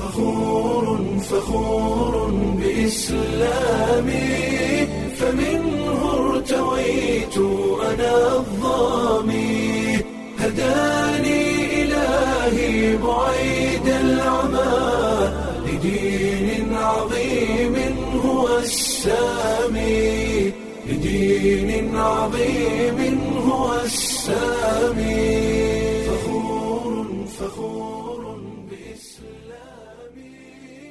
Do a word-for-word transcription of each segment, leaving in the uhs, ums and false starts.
فخور فخور بإسلامي فمنه ارتويت أنا الضامي هداني إلهي بعيد العمى لدين عظيم هو السامي لدين عظيم هو السامي فخور فخور بإسلامي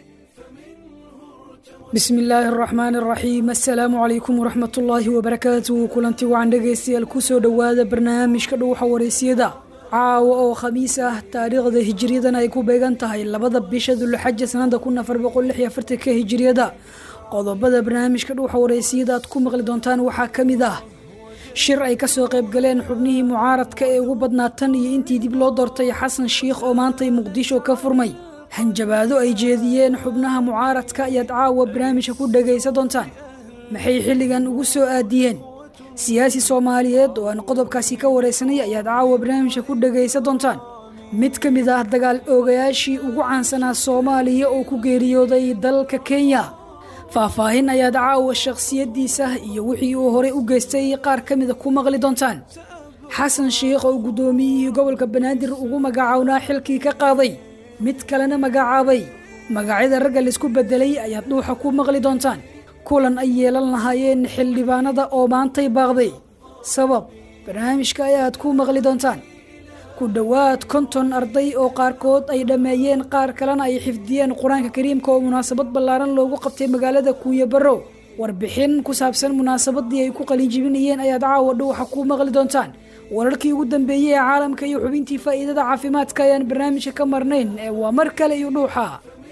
بسم الله الرحمن الرحيم السلام عليكم ورحمة الله وبركاته كلنتي وعن dhageystayaal ku soo dhawaada barnaamijka dhuuxa wareysiyada caawa oo khamiis ah taariikhda hijriyadan ay ku beegan tahay labada bisha Dhulxajja sanada kun afar boqol lix iyo afartan ka hijriyada qodobada barnaamijka dhuuxa wareysiyada aad ku maqli doontaan waxaa kamid ah shir ay ka soo qayb galeen xubnihii mucaaradka ee ugu badnaatan iyo intii dib loo doortay Xasan Sheikh oo maanta Muqdisho ka furmay hanjabaado ay jeediyeen xubnaha mucaaradka ayaad caawa barnaamijka ku dhageysan doontaan maxay xilligan ugu soo aadiyeen siyaasi Soomaaliyeed oo aan qodobkaasi ka wareysanay ayaad caawa barnaamijka ku dhageysan doontaan mid kamid ah dagaal oogayaashii ugu caansanaa Soomaaliya oo ku geeriyooday dalka Kenya faahfaahin ayaad caawa shakhsiyadiisa iyo wixii uu hore u geystay qaar kamid ah ku maqli doontaan Xasan Sheikh oo gudoomiyay gobolka Banaadir ugu magacawnaa xilkii ka qaaday mid kalena magacaabay magacyada ragga la isku bedelay ayaad dhuuxa ku maqli doontaan kulan ay yeelan lahaayeen xildhibaanada oo maantay baaqday sabab barnaamijka ayaad ku maqli doontaan ku dhawaad konton arday oo qaarkood ay dhameeyeen qaar kalena ay xifdiyeen quraanka kariimka oo munaasabad ballaaran loogu qabtay magaalada Kuuya Barrow warbixin ku saabsan munaasabadii ay ku qalin jibinayeen ayaad caawa dhuuxa ku maqli doontaan wararkii ugu dambeeyay ee caalamka iyo xubintii faa'iidada caafimaadka ayaan barnaamijka ka marnayn ee waa mar kale iyo dhuuxa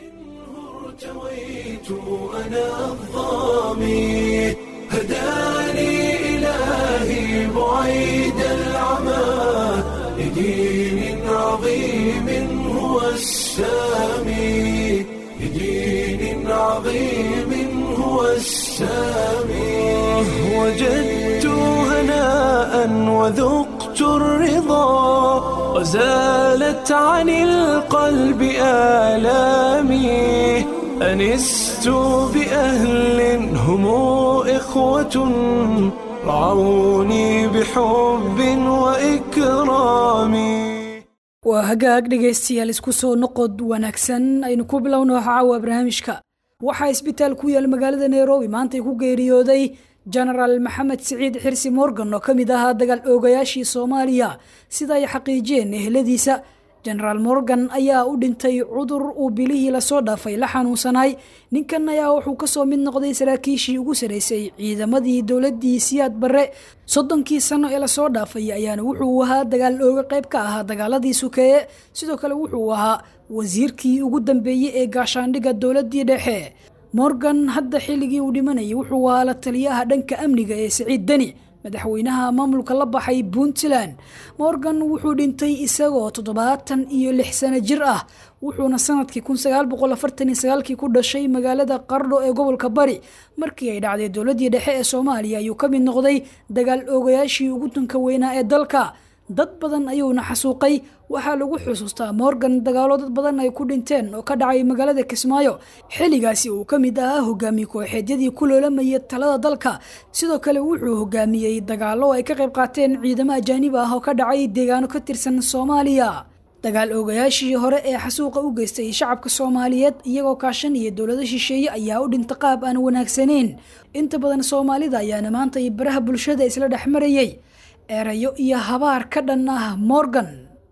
ارتويت أنا الضامي هداني إلهي بعيد العمى لدين عظيم هو السامي لدين عظيم هو السامي وجدت هناء وذقت الرضا وزالت عن القلب آلامي أنست بأهل هم إخوة رعوني بحب وإكرام وهجاك dhageystayaal isku soo noqod wanaagsan aynu ku bilowno caawa barnaamijka waxa isbitaal ku yaal magaalada Nairobi maanta ku geeriyooday General Maxamed Saciid Xirsi Morgan oo kamid ahaa dagaal oogayaashii Soomaaliya sida ay xaqiijiyeen eheladiisa General Morgan ayaa u dhintay cudur uu bilihii la soo dhaafay la xanuunsanay ninkan ayaa wuxuu ka soo mid noqday saraakiishii ugu sareysay ciidamadii dawladii Siyaad Barre soddonkii sano ee la soo dhaafay ayaana wuxuu ahaa dagaal ooga qayb ka ahaa dagaaladii sukeeye sidoo kale wuxuu ahaa wasiirkii ugu dambeeyay ee gaashaandhiga dawladii dhexe Morgan hadda xilligii uu dhimanayay wuxuu ahaa la taliyaha dhanka amniga ee Saciid Dani madaxweynaha maamulka la baxay Puntland Morgan wuxuu dhintay isagoo toddobaatan iyo lix sano jir ah wuxuuna sanadkii kun sagaal boqol afartan iyo sagaal kii ku dhashay magaalada Qardho ee gobolka Bari markii ay dhacday dawladii dhexe ee Soomaaliya ayuu ka mid noqday dagaal oogayaashii ugu tunka weynaa ee dalka dad badan ayuuna xasuuqay waxaa lagu xusuustaa Morgan dagaalo dad badan ay ku dhinteen oo ka dhacay magaalada Kismaayo xilligaasi uu ka mid ahaa hogaamiye kooxeedyadii ku loolamay talada dalka sidoo kale wuxuu hogaamiyay dagaalo ay ka qayb qaateen ciidamo ajaanib ah oo ka dhacay deegaano ka tirsan Soomaaliya dagaal oogayaashii hore ee xasuuqa u geystay shacabka Soomaaliyeed iyagoo kaashanaya dawladda shisheeye ayaa u dhintay qaab aan wanaagsaneyn inta badan Soomaalida ayaana maanta baraha bulshada isla dhaxmarayay erayo iyo habaar ka dhan ah Morgan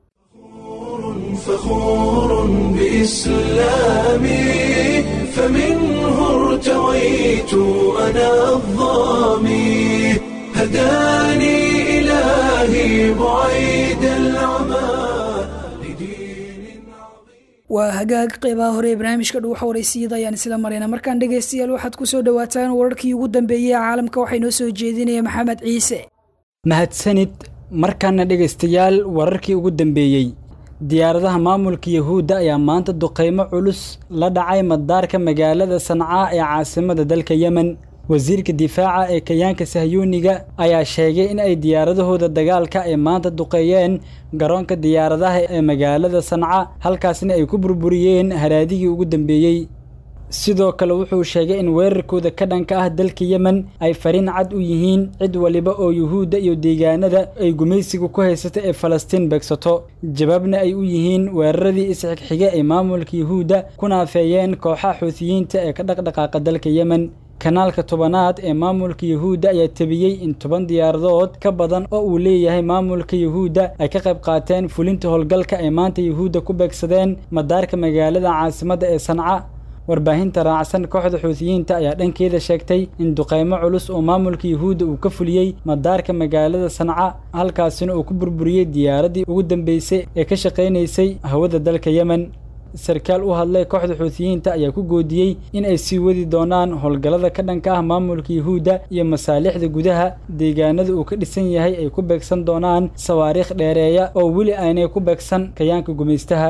فخور بإسلامي فمنه ارتويت أنا الضامي هداني إلهي بعيد العمى لدين عظيم وهجاك قيبا هوري barnaamijka dhuuxa wareysiyada ayaan isla marayna markaan dhageystayaal waxaad ku soo dhawaataan wararkii ugu dambeeyay caalamka waxay noo soo jeedinaya Maxamed Ciise mahadsanid markaana dhageystayaal wararkii ugu dambeeyay diyaaradaha maamulka Yahuuda ayaa maanta duqeymo culus la dhacay madaarka magaalada Sanaa ee caasimada dalka Yemen wasiirka difaaca ee kayaanka sahyuuniga ayaa sheegay in ay diyaaradahooda dagaalka ay maanta duqeeyeen garoonka diyaaradaha ee magaalada Sanca halkaasna ay ku burburiyeen haraadigii ugu dambeeyay sidoo kale wuxuu sheegay in weerarkooda ka dhanka ah dalka Yemen ay fariin cad u yihiin cid waliba oo Yuhuudda iyo deegaanada ay gumaysiga ku haysata ee Falastiin beegsato jawaabna ay u yihiin weeraradii isxigxiga ee maamulka Yuhuudda kuna afeeyeen kooxaha Xuuthiyiinta ee ka dhaqdhaqaaqa dalka Yemen kanaalka tobanaad ee maamulka Yuhuudda ayaa tabiyay in toban diyaaradood ka badan oo uu leeyahay maamulka Yuhuudda ay ka qayb qaateen fulinta howlgalka ay maanta Yuhuudda ku beegsadeen madaarka magaalada caasimadda ee Sanca warbaahinta raacsan kooxda Xuuthiyiinta ayaa dhankeeda sheegtay in duqeymo culus oo maamulka Yuhuudda uu ka fuliyay madaarka magaalada Sanca halkaasina uu ku burburiyay diyaaradii ugu dambeysay ee ka shaqeynaysay hawada dalka Yemen sarkaal u hadlay kooxda Xuuthiyiinta ayaa ku goodiyay in ay sii wadi doonaan howlgallada ka dhanka ah maamulka Yuhuudda iyo masaalixda gudaha deegaanada uu ka dhisan yahay ay ku beegsan doonaan sawaariikh dheereeya oo weli aanay ku beegsan kayaanka gumaystaha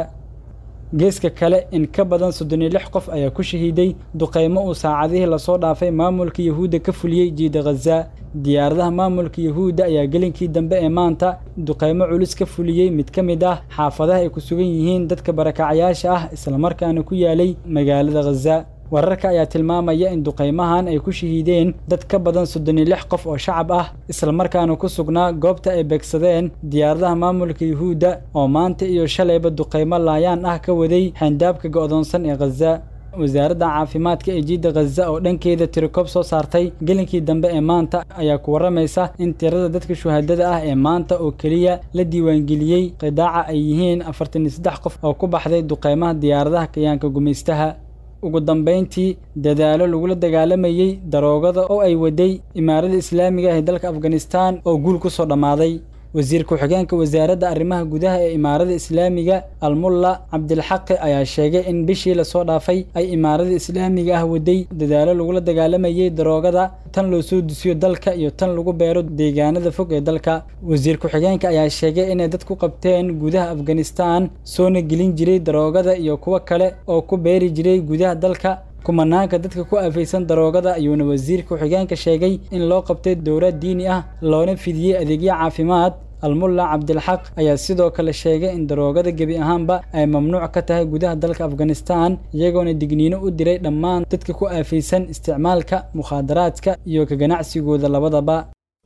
geeska kale in ka badan soddon iyo lix qof ayaa ku shahiiday duqeymo uu saacadihii la soo dhaafay maamulka Yuhuudda ka fuliyay jiida Gaza diyaaradaha maamulka Yuhuudda ayaa galinkii dambe ee maanta duqeymo culus ka fuliyay mid ka mid ah xaafadaha ay ku sugan yihiin dadka barakacayaasha ah isla markaana ku yaalay magaalada Gaza wararka ayaa tilmaamaya in duqeymahan ay ku shahiideen dad ka badan soddon iyo lix qof oo shacab ah isla markaana ku sugnaa goobta ay beegsadeen diyaaradaha maamulka Yuhuudda oo maanta iyo shalayba duqeymo laayaan ah ka waday xandaabka go'doonsan ee Gaza wasaaradda caafimaadka ee jiida Gaza oo dhankeeda tirikoob soo saartay galinkii dambe ee maanta ayaa ku waramaysa in tirada dadka shuhaadada ah ee maanta oo kaliya la diiwaangeliyay qidaaca ay yihiin afartan iyo saddex qof oo ku baxday duqeymaha diyaaradaha kayaanka gumaystaha ugu dambeyntii dadaalo lagula dagaalamayay daroogada oo ay waday imaaradda islaamiga ee dalka Afghanistan oo guul ku soo dhamaaday wasiir ku-xigeenka wasaaradda arrimaha gudaha ee imaaradda islaamiga Al-Mulla Cabdilxaq ayaa sheegay in bishii la soo dhaafay ay imaaradda islaamiga ah waday dadaalo lagula dagaalamayay daroogada tan loo soo dusiyo dalka iyo tan lagu beero deegaanada fog ee dalka wasiir ku-xigeenka ayaa sheegay inay dad ku qabteen gudaha Afghanistan soona gelin jiray daroogada iyo kuwa kale oo ku beeri jiray gudaha dalka kumanaanka dadka ku afaysan daroogada ayuuna wasiirka ku-xigeenka sheegay in loo qabtay dowlad diini ah loona fidiyay adeegyo caafimaad Al-Mulla Cabdilxaq ayaa sidoo kale sheegay in daroogada gebi ahaanba ay mamnuuc ka tahay gudaha dalka Afghanistan iyagoona digniino u diray dhammaan dadka ku afaysan isticmaalka mukhaadaraadka iyo ka ganacsigooda labadaba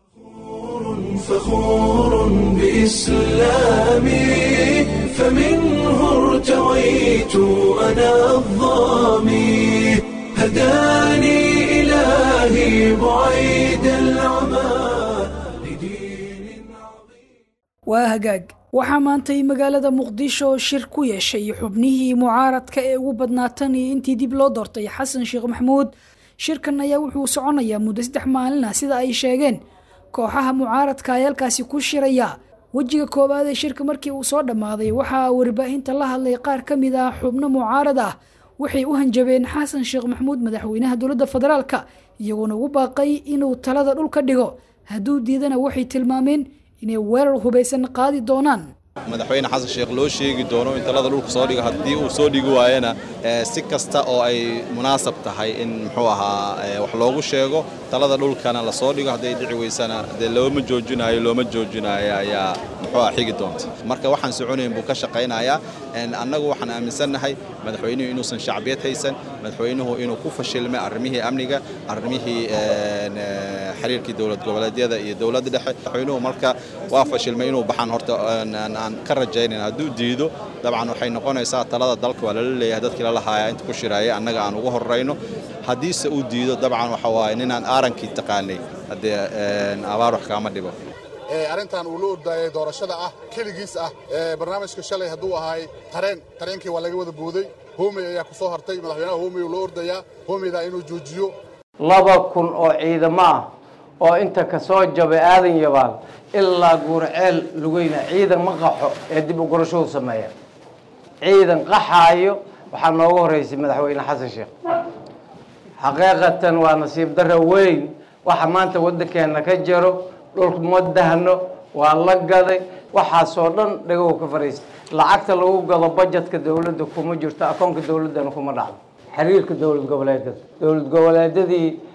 فخور بإسلامي فمنه ارتويت أنا الظامي هداني إلهي بعيد العمى waa hagaag waxaa maantay magaalada Muqdisho shir ku yeeshay xubnihii mucaaradka ee ugu badnaatan intii dib loo doortay Xasan Sheekh Maxamuud shirkan ayaa wuxuu soconayaa muddo saddex maalin ah sida ay sheegeen kooxaha mucaaradka ee halkaasi ku shiraya wajiga koobaad ee shirka markii uu soo dhamaaday waxa warbaahinta la hadlay qaar ka mid ah xubno mucaarad ah waxay u hanjabeen Xasan Sheekh Maxamuud madaxweynaha dowladda federaalka iyagoo ugu baaqay inuu talada dhulka dhigo hadduu diidana waxay tilmaameen inay weerar hubeysan qaadi doonaan madaxweyne xasan sheekh loo sheegi doono in talada dhulka soo dhigo hadii uu soo dhigi waayana si kasta oo ay munaasab tahay in muxuu ahaa wax loogu sheego talada dhulkana la soo dhigo hadii dhici weysana de looma joojinayo looma joojinayo ayaa muxuu ahaa xigi doonta marka waxaan soconayn buu ka shaqeynayaa annagu waxaan aaminsanahay madaxweynuhu inuusan shacbiyad haysan madaxweynuhu inuu ku fashilmay arrimihii amniga arrimihii xiriirkii dowlad goboleedyada iyo dowladda dhexe madaxweynuhu marka waa fashilmay inuu baxan horta aan ka rajaynayn hadduu diido dabcan waxay noqonaysaa talada dalka waa lala leeyahay dadkii la lahaaya inta ku shiraaya annaga aan ugu horrayno haddiise uu diido dabcan waxa waaye ninaan aarankii taqaanay haddee abaar wax kaama dhibo arrintan uu la ordaayay doorashada ah keligiis ah barnaamijka shalay hadduu ahaay tareen tareenkii waa laga wada booday hoomey ayaa ku soo hartay madaxweynaha hoomey uu la ordayaa hoomeyda inuu joojiyo laba kun oo ciidamo ah oo inta ka soo jabay aadan yabaal ilaa guurceel lugeyna ciidan ma qaxo ee dib u gurasho u sameeya ciidan qaxaayo waxaa noogu horeysay madaxweyne xasan sheekh xaqiiqatan waa nasiib darro weyn waxa maanta waddankeena ka jiro dhulka ma dahno waa la gaday waxaasoo dhan dhagow ka fariistay lacagta lagu gado budgetka dawladda kuma jirto akoonka dawladdana kuma dhacdo xiriirka dowlad goboleedyada dowlad goboleedyadii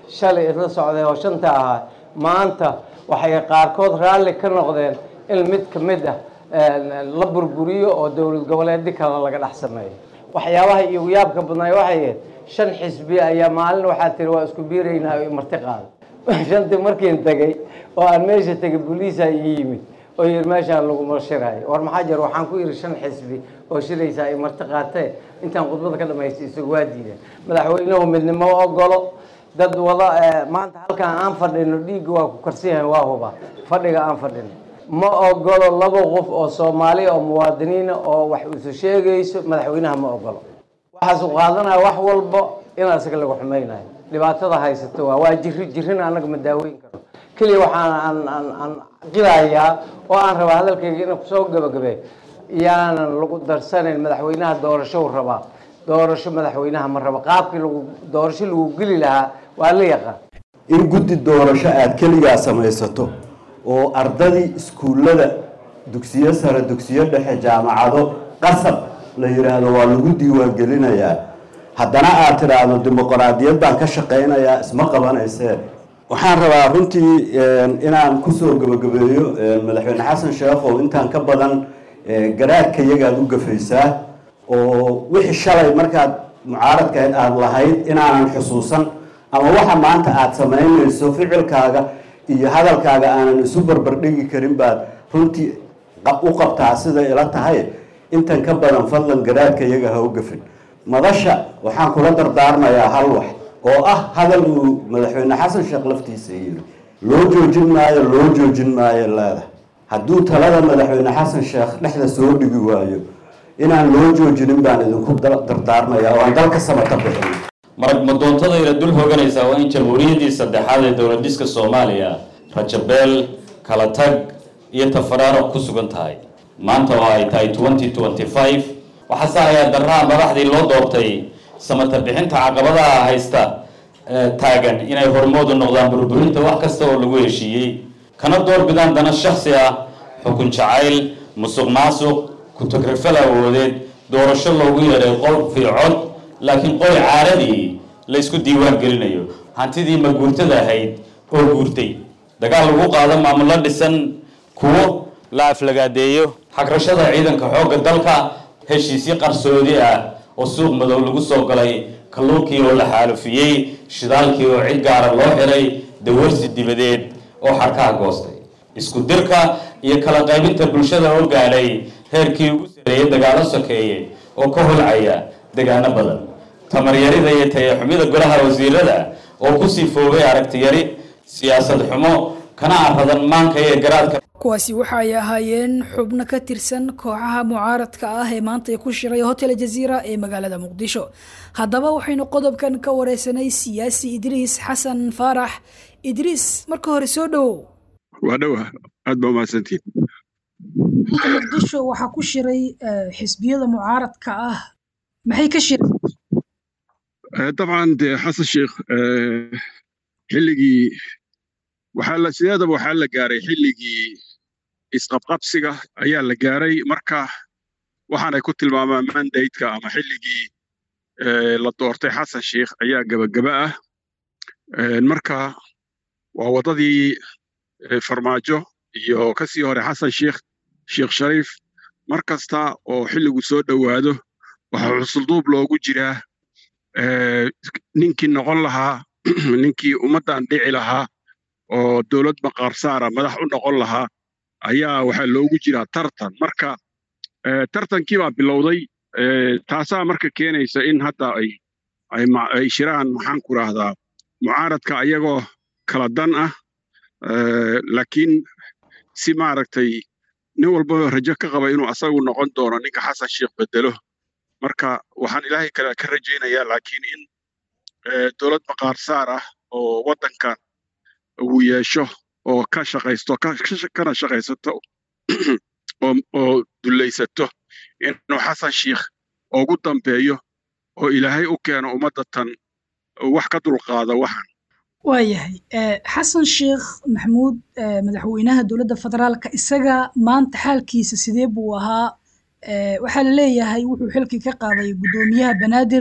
shalay isla socday oo shanta ahaa maanta waxay qaarkood raalli ka noqdeen in mid ka mid ah la burburiyo oo dowlad goboleedyo kale laga dhex sameeyo. waxyaabaha igu yaabka badnaa waxay ahayd shan xisbi ayaa maalin waxaa tiri waa isku biiraynaa oo marti qaado. shantii markiin tagay oo aan meesha tagay booliisa ii yimid oo yiri meeshaan lagu marshirayo war maxaa jir waxaan ku yiri shan xisbi oo shiraysa ay marti qaatay intaan khudbada ka dhameystay isagu waa diiday. madaxweynuhu midnimo ogolo dad wada maanta halkaan aan fadhino dhiig waa ku karsiyahay waa huba fadhiga aan fadhino ma ogolo laba qof oo Soomaali oo muwaadiniin oo wax u sheegayso madaxweynaha ma ogolo waxa soo qaadanaya wax walba in asaga lagu xumaynayo dhibaatada haysato waa waa jirri jirrin anaga ma daaweyn karo kaliya waxaan aan aan aan qiraaya oo aan rabaa hadalkayga inaan ku soo gabagabay yaanan lagu darsanayn madaxweynaha doorasho raba doorasho madaxweynaha ma raba qaabkii lagu doorasho lagu geli lahaa waa la yaqaan in guddi doorasho aad kaliya samaysato oo ardadii iskuulada dugsiyo sare dugsiyo dhexe jaamacado qasab la yiraahdo waa lagu diiwaan gelinayaa haddana aad tiraahdo dimuqraadiyad baan ka shaqeynayaa isma qabanaysee waxaan rabaa runtii inaan kusoo gabagabeeyo madaxweyne xasan sheekh oo intaan ka badan garaadka iyagaad u gafaysaa oo wixii shalay markaad mucaaradka aad lahayd inaanan xusuusan ama waxa maanta aad samaynayso ficilkaaga iyo hadalkaaga aanan isu barbardhigi karin baad runtii u qabtaa sida ila tahay intan ka badan fadlan garaadka iyaga ha u gafin madasha waxaan kula dardaarmayaa hal wax oo ah hadal uu madaxweyne xasan sheekh laftiisa yiri loo joojin maayo loo joojin maayo leedahay hadduu talada madaxweyne xasan sheekh dhexda soo dhigi waayo inaan loo joojinin baan idinku dardaarmayaa oo aan dalka samata bixin marag madoontada ila dul hooganaysa waa in jamhuuriyaddii saddexaad ee dowlad dhiska Soomaaliya rajabeel kala tag iyo tafaraaro ku sugan tahay maanta oo ay tahay twenty twenty-five waxa saaraya darraa madaxdii loo doortay samata bixinta caqabadaha haysta taagan inay hormood u noqdaan burburinta wax kasta oo lagu heshiiyey kana door bidaan dana shakhsi ah xukun jacayl musuqmaasuq ku tagrifal awoodeed doorasho loogu yeeray qol fiicod laakiin qoy caaradii la isku diiwaan gelinayo hantidii ma guurtada ahayd oo guurtay dagaal lagu qaado maamulo dhisan kuwo la aflagaadeeyo xagrashada ciidanka xoogga dalka heshiisyo qarsoodi ah oo suuq madow lagu soo galay kalluunkii oo la xaalufiyey shidaalkii oo cid gaara loo xiray dawarsi dibadeed oo xarkaha goostay isku dirka iyo kala qaybinta bulshada oo gaadhay heerkii ugu sareeyay dagaalo sokeeye oo ka holcaya deegaano badan tamar yarida iyo tayaxumida golaha wasiirada oo ku sifoobay aragti yari siyaasad xumo kana aradan maanka ee garaadka kuwaasi waxa ay ahaayeen xubno ka tirsan kooxaha mucaaradka ah ee maanta ku shiray hotel Jazeera ee magaalada Muqdisho haddaba waxaynu qodobkan ka wareysanay siyaasi Idriis Xasan Faarax Idriis marka hore soo dhaw waa dhaw aad baa maasantiin Muqdisho waxa ku shiray xisbiyada mucaaradka ah maxay ka shiray طبعا حسن الشيخ xilligii waxaa la siyaadaba waxaa la gaaray xilligii isqabqabsiga ayaa la gaaray marka waxaanay ku tilmaamaan mandate-ka ama xilligii la doortay xasan sheekh ayaa gabagaba ah marka waa wadadii farmaajo iyo kasii hore xasan sheekh sheekh shariif markasta oo xilligu soo dhowaado waxaa xusulduub loogu jiraa ninkii noqon lahaa ninkii ummaddan dhici lahaa oo dowlad maqaar saara madax u noqon lahaa ayaa waxaa loogu jiraa tartan marka tartankii baa bilowday taasaa marka keenaysa in hadda ay ay shiraan maxaan ku raahdaa mucaaradka ayagoo kala dan ah laakiin si maaragtay nin walbaba rajo ka qaba inuu asagu noqon doono ninka xasan sheekh bedelo marka waxaan ilaahay kale ka rajaynayaa laakiin in dowlad maqaar saar ah oo waddankan uu yeesho oo ka shaqaysto kana shaqaysato oo dulaysato inuu xasan sheekh ugu dambeeyo oo ilaahay u keeno ummadda tan wax ka dulqaada waxan waayahay xasan sheekh maxamuud madaxweynaha dowladda federaalka isaga maanta xaalkiisa sidee buu ahaa waxaa la leeyahay wuxuu xilkii ka qaaday guddoomiyaha banaadir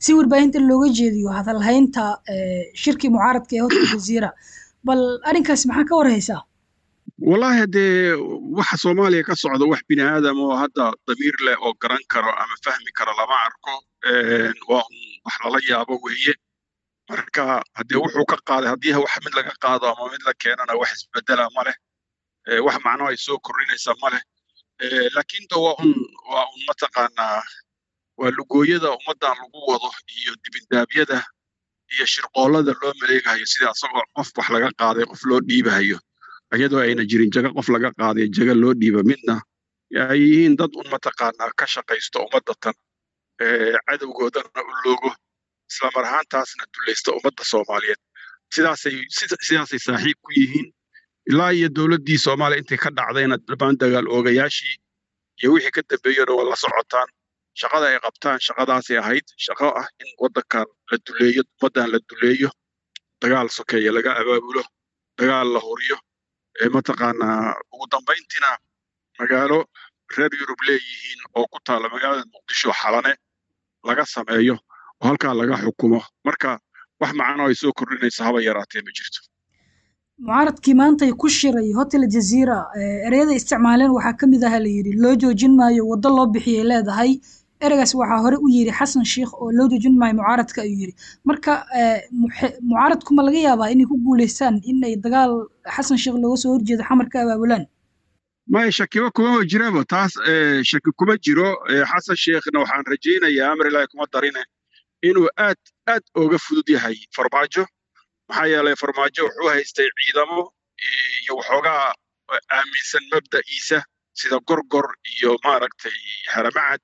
si warbaahinta looga jeediyo hadalhaynta shirkii mucaaradka ee hotel jaziira bal arrinkaas maxaa ka warhaysaa والله هدي waxa Soomaaliya ka socdo wax bini aadam oo hadda damiir leh oo garan karo ama fahmi karo lama arko ee waa wax la yaabo weeye marka hadii wuxuu ka qaaday hadii wax mid laga qaado ama mid la keenana wax isbedela ma leh ee wax macno ay soo korinaysa ma leh ee laakiin waa un waa un mataqaana waa lugooyada ummadan lagu wado iyo dibindaabyada iyo shirqoolada loo maleegayo sida asagoo qof wax laga qaaday qof loo dhiibayo ayadoo ayna jirin jaga qof laga qaaday jaga loo dhiiba midna ay yihiin dad un mataqaana ka shaqaysto ummadatan ee cadawgoodana u loogo isla mar ahaantaasna dulaysta ummadda Soomaaliyeed sidaasay sidaasay saaxiib ku yihiin ilaa iyo dawladdii Soomaaliya intay ka dhacdayna darbaan dagaal oogayaashii iyo wixii ka dambeeyay oo la socotaan shaqada ay qabtaan shaqadaasay ahayd shaqo ah in waddankan la duleeyo ummaddan la duleeyo dagaal sokeeye laga abaabulo dagaal la horiyo ee mataqaana ugu dambeyntina magaalo reer Yurub leeyihiin oo ku taala magaalada Muqdisho xalane laga sameeyo oo halka laga xukumo marka wax macno ay soo kordhinaysa haba yaraatee ma jirto mucaaradkii maanta ay ku shiray hotel jaziira ereyada isticmaaleen waxaa ka mid ah la yiri loo joojin maayo wado loo bixiyay leedahay ereygaas waxaa hore u yiri xasan sheekh oo loo joojin maayo mucaaradka ayuu yiri marka mucaaradku ma laga yaabaa inay ku guuleystaan in ay dagaal xasan sheekh looga soo horjeedo xamarka abaabulaan ma shakiyo kuma jiraba taas shaki kuma jiro xasan sheekhna waxaan rajaynayaa amar ilaahay kuma darine inuu aad aad uga fudud yahay farmaajo maxaa yeelay farmaajo wuxuu haystay ciidamo iyo waxoogaa aaminsan mabda'iisa sida gorgor iyo maaragtay haramacad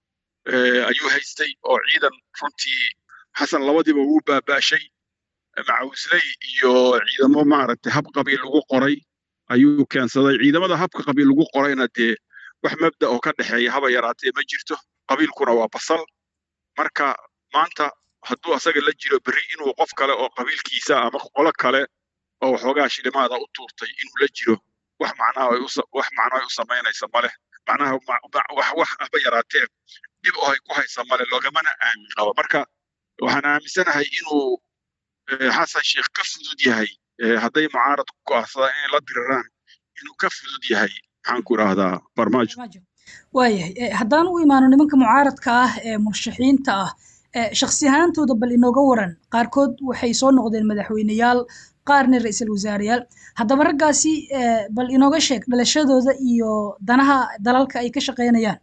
ayuu haystay oo ciidan runtii xasan labadiiba uu baabaashay macawisley iyo ciidamo maaragtay hab qabiil lagu qoray ayuu keensaday ciidamada habka qabiil lagu qorayna dee wax mabda oo ka dhaxeeya haba yaraatee ma jirto qabiilkuna waa basal marka maanta hadduu asaga la jiro berri inuu qof kale oo qabiilkiisa ama qolo kale oo waxoogaa shilimaada u tuurtay inuu la jiro wax macnaha ay wax macno ay u samaynaysa male macnaha wax wax haba yaraatee dib oo ay ku haysa male loogamana aamin qabo marka waxaan aaminsanahay inuu xasan sheekh ka fudud yahay hadday mucaarad ku go'aansadaan inay la diriraan inuu ka fudud yahay maxaan ku idhaahdaa farmaajo waayahay haddaan u imaano nimanka mucaaradka ah ee murashaxiinta ah shakhsi ahaantooda bal inooga waran qaarkood waxay soo noqdeen madaxweyneyaal qaarna ra'iisul wasaareyaal haddaba raggaasi bal inooga sheeg dhalashadooda iyo danaha dalalka ay ka shaqaynayaan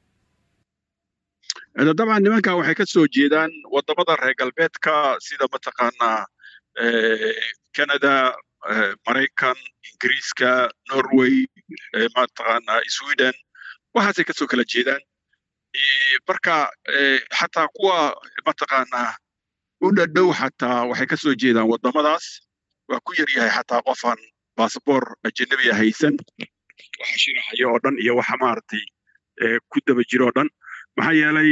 dabcan nimankan waxay ka soo jeedaan wadamada reer galbeedka sida mataqaanaa Canada Maraykan Ingiriiska Norway mataqaanaa Sweden waxaasay ka soo kala jeedaan marka xataa kuwa mataqaanaa u dhadhow xataa waxay ka soo jeedaan wadamadaas waa ku yar yahay xataa qofan baasboor ajnabi ah haysan waxa shiraxaya oo dhan iyo waxa maartay ku daba jiro oo dhan maxaa yeelay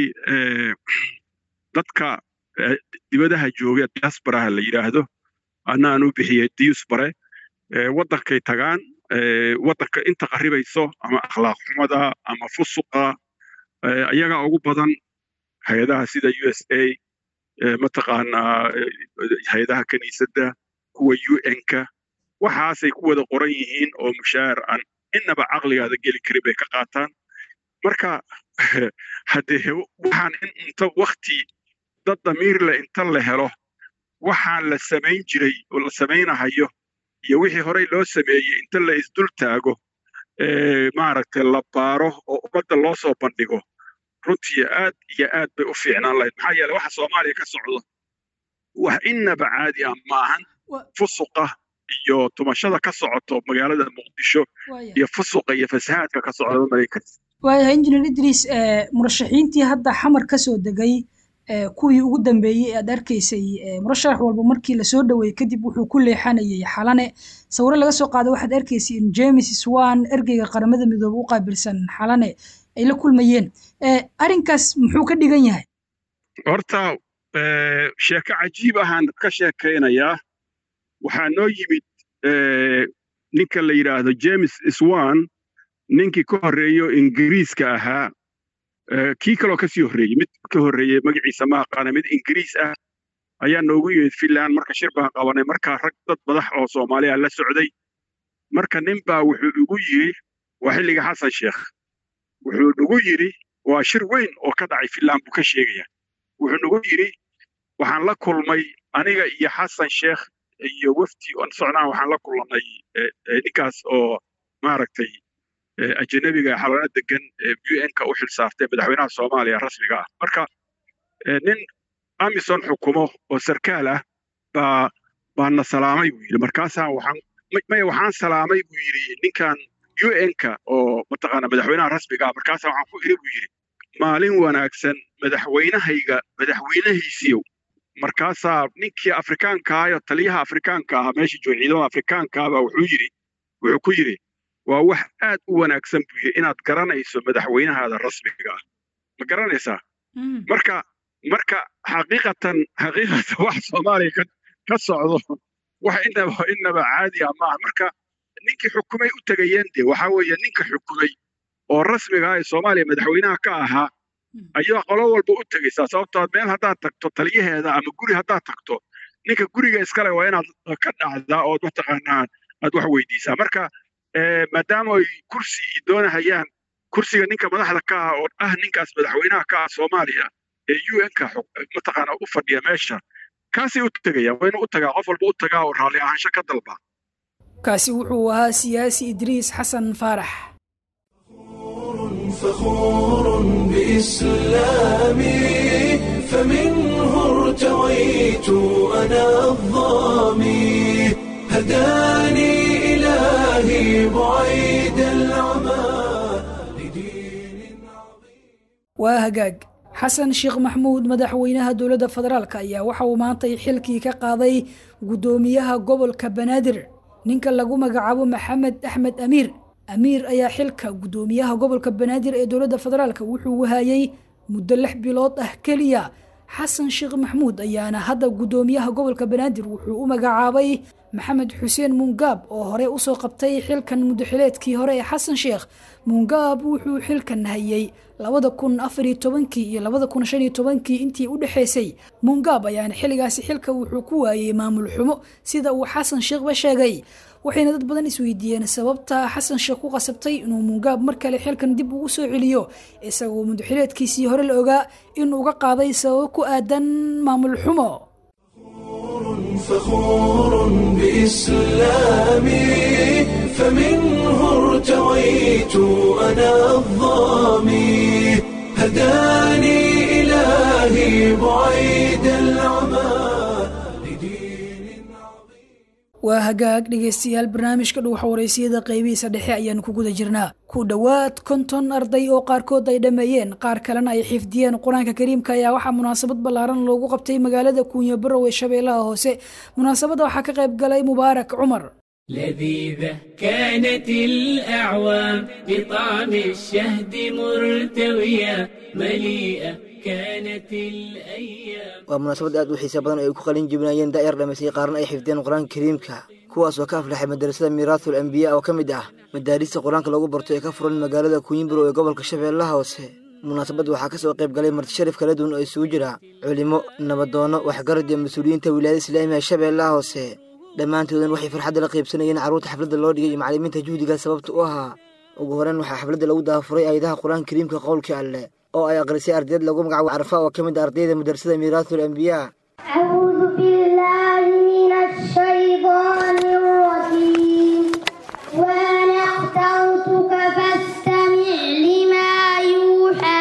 dadka dibadaha jooga diaspora la yiraahdo anaan u bixiyay diaspora wadankay tagaan wadanka inta qaribayso ama akhlaaq xumada ama fusuqa ayaga ugu badan hay'adaha sida U S A mataqaanaa hay'adaha kaniisadda kuwa U N-ka waxaasay ku wada qoran yihiin oo mushaar aan inaba caqligaada geli karin bay ka qaataan marka haddee waxaan in inta wakti dad damiir leh inta la helo waxaan la samayn jiray oo la samaynahayo iyo wixii horey loo sameeyey inta la isdul taago maaragtay la baaro oo ummadda loo soo bandhigo runtii aad iyo aad bay u fiicnaan lahayd maxaa yeelay waxa Soomaaliya ka socdo wax inaba caadi ah maahan fusuqa iyo tumashada ka socoto magaalada Muqdisho iyo fusuqa iyo fasahaadka ka socda Mareykanka waayahay injineer Idris murashaxiintii hadda xamar ka soo degay kuwii ugu dambeeyay aad arkaysay murashax walba markii la soo dhaweeyay kadib wuxuu ku leexanayay xalane sawir laga soo qaaday waxaad arkaysay in James Swan ergeyga qaramada midoobay u qaabilsan xalane ay la kulmayeen arrinkaas muxuu ka dhigan yahay horta sheeko cajiib ahaan ka sheekaynayaa waxaa noo yimid ninka la yiraahdo James Swan ninkii ka horeeyo Ingiriiska ahaa kii kaloo kasii horreeyey mid ka horreeyey magaciisa ma aqaana mid ingiriis ah ayaa noogu yimid finland marka shir baan qabanay markaa rag dad madax oo soomaaliya la socday marka nin baa wuxuu igu yidhi waa xilliga xasan sheekh wuxuu nagu yidhi waa shir weyn oo ka dhacay finland buu ka sheegaya wuxuu nagu yidhi waxaan la kulmay aniga iyo xasan sheekh iyo wafdi oon socnaan waxaan la kulannay ninkaas oo maaragtay ajanabiga xalana degan u n-ka u xil saartay madaxweynaha soomaaliya rasmiga ah marka nin amison xukumo oo sarkaal ah baa baana salaamay buu yidhi markaasaa waxaan maya waxaan salaamay buu yidhi ninkan u n-ka oo mataqaana madaxweynaha rasmiga ah markaasaa waxaan ku iri buu yidhi maalin wanaagsan madaxweynahayga madaxweynahaysiyow markaasaa ninkii afrikaanka ahayo taliyaha afrikaanka ahaa meesha jooga ciidamada afrikaanka ah baa wuxuu yidhi wuxuu ku yidhi waa wax aad u wanaagsan buu yidhi inaad garanayso madaxweynahaada rasmiga ah ma garanaysaa marka marka xaqiiqatan xaqiiqatan wax soomaaliya ka ka socdo wax inaba inaba caadi ah maaha marka ninkii xukumay u tegayeen dee waxaa weeye ninka xukumay oo rasmiga ah ee soomaaliya madaxweynaha ka ahaa ayaa qolo walba u tegaysaa sababtoo meel haddaad tagto taliyaheeda ama guri haddaad tagto ninka guriga iskale waa inaad ka dhacdaa ood mataqaanaa aad wax weydiisaa marka maadaama ay kursi doonahayaan kursiga ninka madaxda ka ah oo ah ninkaas madaxweynaha ka ah soomaaliya ee u n-ka mataqaana u fadhiya meesha kaasay u tegayaan waa inuu u tagaa qof walba u tagaa oo raalli ahaansho ka dalbaa kaasi wuxuu ahaa siyaasi idriis xasan faarax فخور بإسلامي فمنه ارتويت أنا الظامي هداني إلهي بعيد العمى لدين عظيم وهجاج xasan sheekh maxamuud madaxweynaha dowladda federaalka ayaa waxa uu maantay xilkii ka qaaday guddoomiyaha gobolka banaadir ninka lagu magacaabo maxamed axmed amiir amiir ayaa xilka guddoomiyaha gobolka banaadir ee dowladda federaalka wuxuu wahayay muddo lix bilood ah keliya xasan sheekh maxamuud ayaana hadda guddoomiyaha gobolka banaadir wuxuu u magacaabay maxamed xuseen mungaab oo hore usoo qabtay xilkan muddaxileedkii hore ee xasan sheekh mungaab wuxuu xilkan hayay labada kun afar iyo tobankii iyo labada kun shan iyo tobankii intii u dhexaysay mungaab ayaana xilligaasi xilka wuxuu ku waayay maamul xumo sida uu xasan sheekhba sheegay waxayna dad badan isweydiiyeen sababta xasan sheekh ku qasabtay inuu mungaab mar kale xilkan dib ugu soo celiyo isagoo muddaxileedkiisii hore la ogaa inuu uga qaaday sababo ku aadan maamul xumo فخور بإسلامي فمنه ارتويت أنا الظامي هداني إلهي بعيد العمى waa hagaag dhegaystayaal barnaamijka dhuuxa wareysiyada qaybihiisa dhexe ayaan ku guda jirnaa ku dhowaad konton arday oo qaarkood ay dhammeeyeen qaar kalena ay xifdiyeen qur-aanka kariimka ayaa waxaa munaasabad ballaaran loogu qabtay magaalada kuunyo barow ee shabeellaha hoose munaasabadda waxaa ka qayb galay mubaarak cumar لذيذة كانت الأعوام بطعم الشهد مرتوية مليئة كانت الأيام waa munaasabad aad u xiiso badan oo ay ku qalin jebinayeen daa'ir dhamaysay qaarna ay xifdeen qur-aanka kariimka kuwaas oo ka aflaxay madrasada miiraathul anbiyaa oo ka mid ah madaarista qur-aanka lagu barto ee ka furan magaalada kuunyinbaro ee gobolka shabeellaha hoose munaasabadda waxaa ka soo qayb galay marti sharaf kala duwan oo isugu jira culimo nabadoono waxgarad iyo mas-uuliyiinta wilaayada islaamiga shabeellaha hoose dhammaantoodan waxay farxadda la qaybsanayeen carruurta xafladda loo dhigay iyo macallimiinta juhdiga sababta u ahaa ugu horeyn waxaa xafladda lagu daafuray aayadaha qur-aanka kariimka qowlkii alleh oo ay aqrisay ardayd lagu magacaabo carfa oo ka mid ah ardayda madrasada miiraathul anbiyaa أعوذ بالله من الشيطان الرجيم وأنا اخترتك فاستمع لما يوحى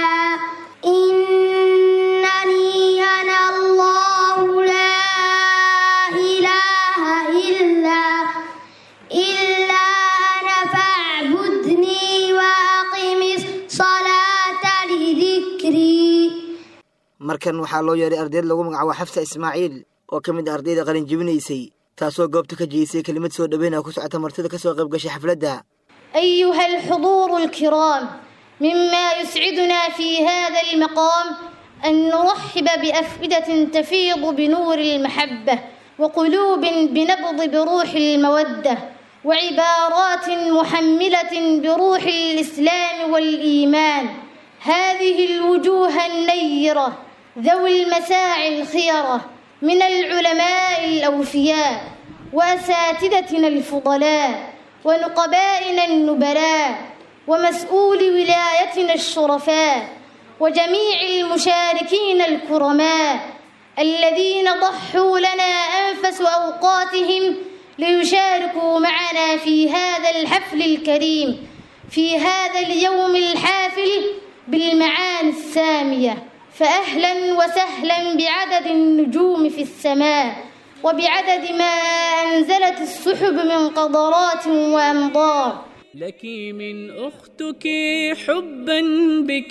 إنني أنا الله لا إله إلا إلا أنا فاعبدني وأقم الصلاة لذكري markan waxaa loo yeeray ardayd lagu magacaabo xafsa ismaaciil oo ka mid ah ardayda qalin jebinaysay taasoo goobta ka jeysay kelimad soo dhaweyn ah ku socota martida ka soo qayb gashay xafladda أيها الحضور الكرام مما يسعدنا في هذا المقام أن نرحب بأفئدة تفيض بنور المحبة وقلوب بنبض بروح المودة وعبارات محملة بروح الإسلام والإيمان هذه الوجوه النيرة ذوي المساعي الخيرة من العلماء الأوفياء وأساتذتنا الفضلاء ونقبائنا النبلاء ومسؤول ولايتنا الشرفاء وجميع المشاركين الكرماء الذين ضحوا لنا أنفس أوقاتهم ليشاركوا معنا في هذا الحفل الكريم في هذا اليوم الحافل بالمعاني السامية. فأهلا وسهلا بعدد النجوم في السماء وبعدد ما أنزلت السحب من قطرات وأمطار. لك من أختك حبا بك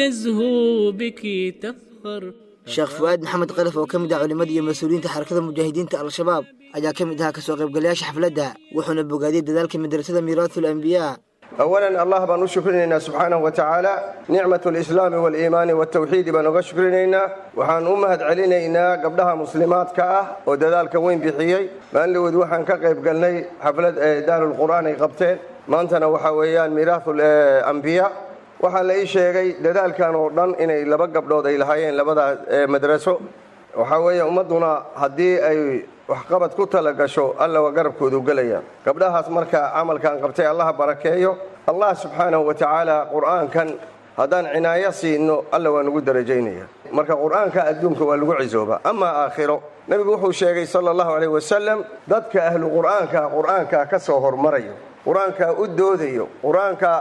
تزهو بك تفخر. sheekh fu'aad maxamed qalaf oo ka mid ah culimmada iyo mas-uuliyiinta xarakada mujaahidiinta al-shabaab ayaa ka mid ahaa kasoo qaybgalayaasha xafladda wuxuuna bogaadiyey dadaalka madrasada miiraathul anbiyaa. أولا الله بان شكرنا سبحانه وتعالى نعمة الإسلام والإيمان والتوحيد بان شكرنا وحان أمهد علينا قبلها مسلمات كأه ودذلك وين بحيي بان لود وحان كقيب قلنا حفلة دار القرآن قبتين ما أنتنا وحويان ميراث الأنبياء waxaa la ii sheegay dadaalkan oo dhan inay laba gabdhood ay lahaayeen labada madraso waxa weeye ummaduna hadii ay wax qabad ku tala gasho alla waa garabkooda u galaya gabdhahaas marka amalkan qabtay Allah barakeeyo Allah subhanahu wa ta'ala quraankan hadan cinaaya siino alla waa nagu darajaynaya marka quraanka adduunka waa lagu cizooba ama aakhiro nabigu wuxuu sheegay sallallahu alayhi wasallam dadka ahlu quraanka quraanka ka soo hormarayo quraanka u doodayo quraanka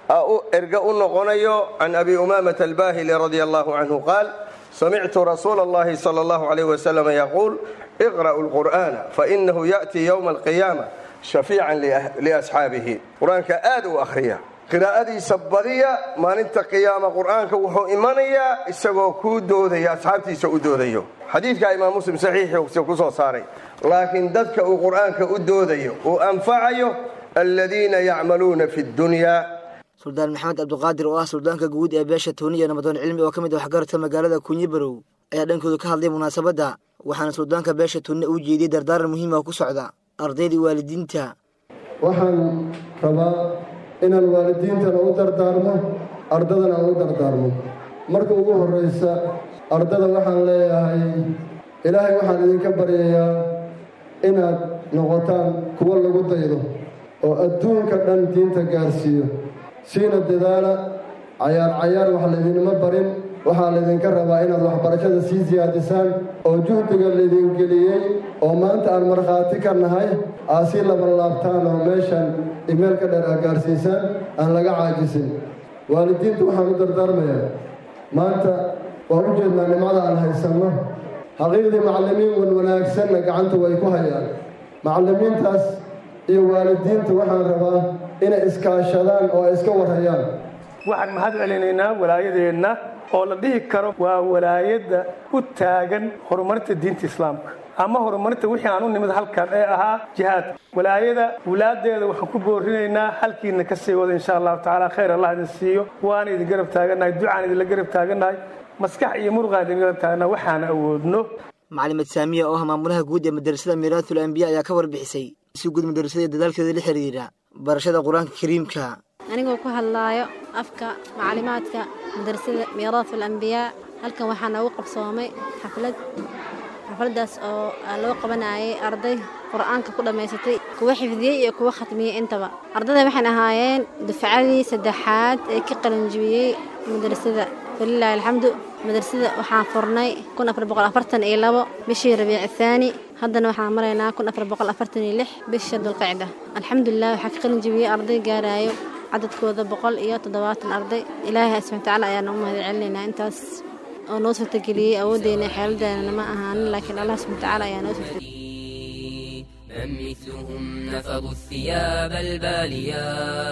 أرجع النقنيو عن أبي أمامة الباهلي رضي الله عنه قال سمعت رسول الله صلى الله عليه وسلم يقول اقرأوا القرآن فإنه يأتي يوم القيامة شفيعا لأصحابه قرآن كآد وأخريا قراءة سبرية ما ننت قيامة قرآن كوحو إيمانية إسقوا كودو ذي أصحابتي سودو ذيو حديث كإمام مسلم صحيح وكسو صاري لكن ذلك القرآن كودو ذيو وأنفعيه الذين يعملون في الدنيا. suldaan maxamed cabdiqaadir oo ah suldaanka guud ee beesha tooniya nabdoon cilmi oo ka mid ah waxgaradka magaalada kunyibarow ayaa dhankooda ka hadlay munaasabadda waxaana suldaanka beesha tooniya u jeediyey dardaaran muhiim ah ku socda ardaydii waalidiinta. waxaan rabaa inaan waalidiintana u dardaarmo ardadana u dardaarmo marka ugu horeysa ardada waxaan leeyahay ilaahay waxaan idinka baryayaa inaad noqotaan kuwo lagu daydo oo adduunka dhan diinta gaarsiiyo siina dadaala cayaar cayaar wax laydinma barin waxaa laydinka rabaa inaad waxbarashada sii siyaadisaan oo juhdiga laydin geliyey oo maanta aan markhaati ka nahay aad sii labanlaabtaan oo meeshan imeel ka dheer aad gaarsiisaan aan laga caajisin waalidiinta waxaan u dardaarmayaa maanta waan u jeednaa nimcada aan haysanno xaqiiqdii macallimiin wan wanaagsanna gacanta way ku hayaan macallimiintaas iyo waalidiinta waxaan rabaa inay iskaashadaan oo ay iska warhayaan. waxaan mahad celinaynaa walaayadeena oo la dhihi karo waa walaayada u taagan horumarinta diinta islaamka ama horumarinta wixii aan u nimid halkan ee ahaa jihaad walaayada walaadeeda waxaan ku boorinaynaa halkiina ka sii wada insha Allah taala khayr Allah idin siiyo waan idin garab taaganahay ducaan idin la garab taaganahay maskax iyo muruqa idin garab taaganahay waxaan awoodno. macalimed saamiya oo maamulaha guud ee madrasada miiraathul anbiyaa ayaa ka warbixisay si guud madrasada dadaalkeeda la xiriira barashada quraanka kariimka. anigoo ku hadlaayo afka macluumaadka madrasada miiraathul anbiyaa halkan waxaan ugu qabsoomay xaflad xafladaas oo loo qabanayay arday quraanka ku dhameysatay kuwa xifdiyay iyo kuwa khatmiyay intaba ardayda waxaan ahaayeen dufcadii saddexaad ee ka qalin jabiyay madrasada walillahi alxamdu madrasada waxaan furnay kun afar boqol afartan iyo labo bishii rabiic athani haddana waxaan maraynaa kun afar boqol afartan iyo lix bisha dulqacda alxamdulilah waxaa ka qalin jabiyay arday gaarayo cadadkooda boqol iyo toddobaatan arday ilaahay subxaanahu wa tacaala ayaan u mahad celinaynaa intaas oo noo suurtageliyey awooddeena xeeladeena ma ahaanin laakiin allah subxaanahu wa tacaala ayaa noo suurtageliyey. من مثلهم نفضوا الثياب البالية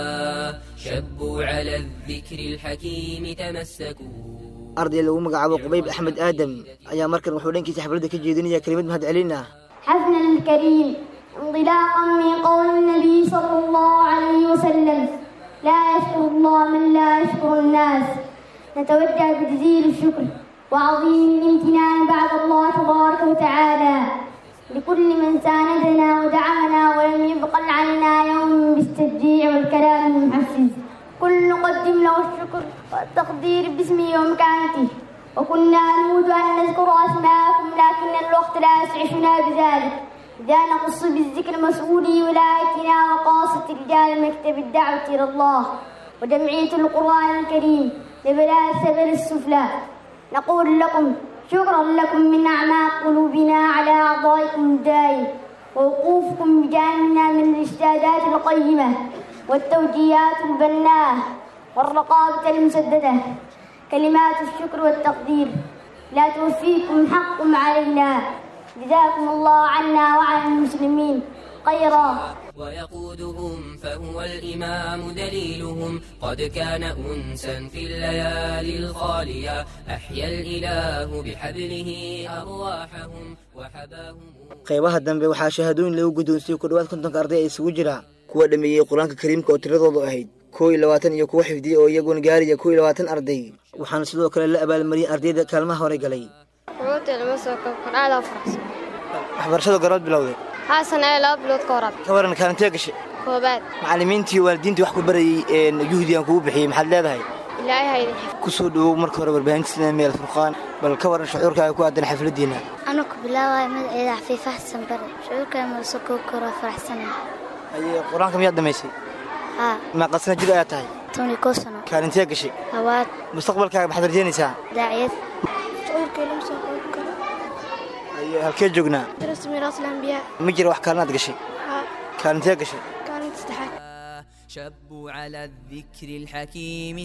شبوا على الذكر الحكيم تمسكوا. arday lagu magacaabo qubayb axmed aadam ayaa markan wuxuu dhankiisa xafladda ka jeedinaya kelimad mahad celina. حفلنا الكريم انطلاقا من قول النبي صلى الله عليه وسلم لا يشكر الله من لا يشكر الناس. نتوجه بجزيل الشكر وعظيم الامتنان بعد الله تبارك وتعالى لكل من ساندنا ودعمنا ولم يبقى علينا يوم بالتشجيع والكلام المحفز. كل نقدم له الشكر والتقدير ومكانته، وكنا نود أن نذكر أسماءكم لكن الوقت لا يسعفنا بذلك، إذا نقص بالذكر مسؤولي ولايتنا وقاصة رجال مكتب الدعوة إلى الله وجمعية القرآن الكريم لبلاد السبل السفلى. نقول لكم شكرا لكم من أعماق قلوبنا على أعضائكم الدائم ووقوفكم بجانبنا من الإرشادات القيمة والتوجيهات البناءة والرقابة المسددة. كلمات الشكر والتقدير لا توفيكم حقكم علينا، جزاكم الله عنا وعن المسلمين خيرا. ويقودهم فهو الإمام دليلهم، قد كان أنسا في الليالي الخالية، أحيا الإله بحبله أرواحهم وحباهم. qaybaha dambe waxaa shahaadooyin lagu guddoonsiiyey ku dhawaad kontonka arday ay isugu jira kuwa dhameeyey qur-aanka kariimka oo tiradoodu ahayd koo iyo labaatan iyo kuwa xifdiyey oo iyaguna gaaraya koo iyo labaatan arday, waxaana sidoo kale la abaalmariyey ardayda kaalmaha hore galay. waxbarashada garood bilowday حسن أنا لا بلود كورب كورن كانت يقش كوبات معلمينتي والدينتي wax ku barayay juhdiyan ku bixiyay maxad leedahay ilaahay haydi ku soo dhaw marka hore warbaahintiina meel furqaan bal ka waran shucuurkaaga ku aadan xafladiina ana ku bilaaway magaceeda xafiif xasan bar shucuurkaaga ma soo koro faraxsan ay quraanka miyaad dhameysay ha ma qasna jir ay tahay toni koosano kaalin gashay hawaad mustaqbalkaaga maxad rajeynaysaa daaciyad shucuurkaaga ma soo koro halkee joognaa درس ميراث الأنبياء ma jira wax kaalinaad gashay ها kaalintee gashay كانت تستحق. شبوا على الذكر الحكيم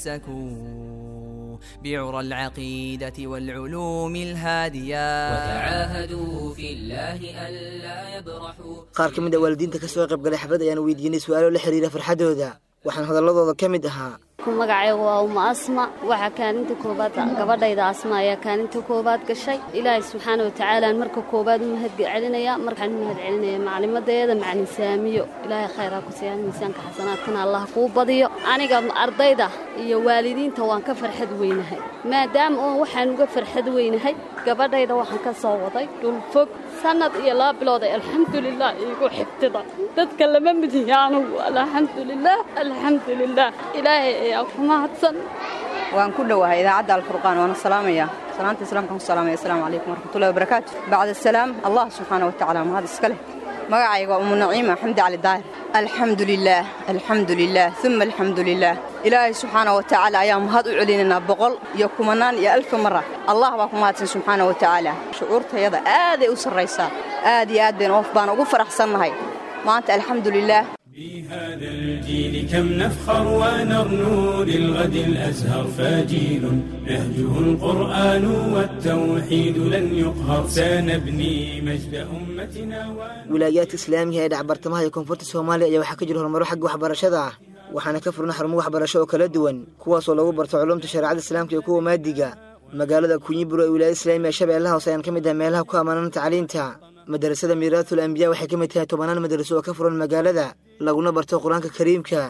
تمسكوا بعرى العقيدة والعلوم الهادية وتعاهدوا في الله ألا يبرحوا. qaar kamid ah waalidiinta ka soo qayb galay xaflad ayaan weydiinay su'aalo la xiriira farxadooda, waxaan hadalladooda ka mid ahaa magacaygu waa uma asma waxa kaalinta koobaad gabadhayda asma ayaa kaalinta koobaad gashay. ilaahay subxaanahu wa tacaala marka koobaad u mahad celinaya, markaan u mahad celinaya maclimadeeda macalin saamiyo, ilaahay khayr ha ku siiyo, miisaanka xasanaadkana allah kuu badiyo. aniga ardayda iyo waalidiinta waan ka farxad weynahay, maadaama oo waxaan uga farxad weynahay gabadhayda waxaan ka soo waday dhul fog sanad iyo laba bilood alxamdulilah igu xigtida dadka lama midiyaan alxamdulilah alxamdulilah ilaahay ayaa ku mahadsan. waan ku dhawahay idaacadda alfurqaan waana salaamaya salaanta islaamka ku salaamaya assalaamu calaykum waraxmatullaahi wabarakaatu. bacda salaam allah subxaanahu wa tacaala mahad iska leh. magacayga umu naciima xamdi cali daahir. alxamdulilah alxamdulilah uma alxamdulilah ilaahay subxaanahu wa tacaala ayaa mahad u celinaynaa boqol iyo kumanaan iyo alfa mara. allah baa ku mahadsan subxaanahu wa tacaala. shucuurtayada aaday u sarraysaa, aad iyo aad bayn of baan ugu faraxsannahay maanta alxamdulilah. بهذا الجيل كم نفخر ونرنو للغد الأزهر فجيل نهجه القرآن والتوحيد لن يقهر سنبني مجد أمتنا. wilaayaadka islaamiga ee dhac bartamaha iyo koonfurta Soomaaliya ayaa waxa ka jira horumaro xagga waxbarashada ah, waxaana ka furna xarumo waxbarasho oo kala duwan kuwaas oo lagu barto culuumta shariicada islaamka iyo kuwa maadiga. magaalada Kunyiburo ee wilaayada islaamiga Shabeellaha Hoose ayaan ka mid ah meelaha ku amaanan tacliinta. madrasada Miiraathul Anbiyaa waxay ka mid tahay tobanaan madraso oo ka furan magaalada laguna barto quraanka kariimka.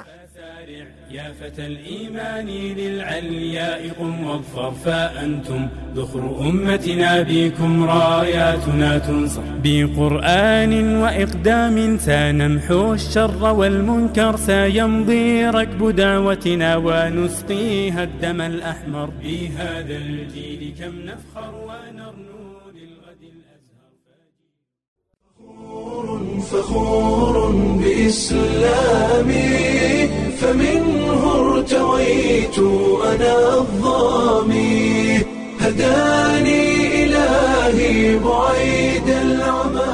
يا فتى الإيمان للعلياء قم واظفر فأنتم ذخر أمتنا بكم راياتنا تنصر. بقرآن وإقدام سنمحو الشر والمنكر سيمضي ركب دعوتنا ونسقيها الدم الأحمر. بهذا الجيل كم نفخر ونرنو للغد الأزهر. فخور بإسلامي فمنه ارتويت أنا الظامي هداني إلهي بعيد العمى.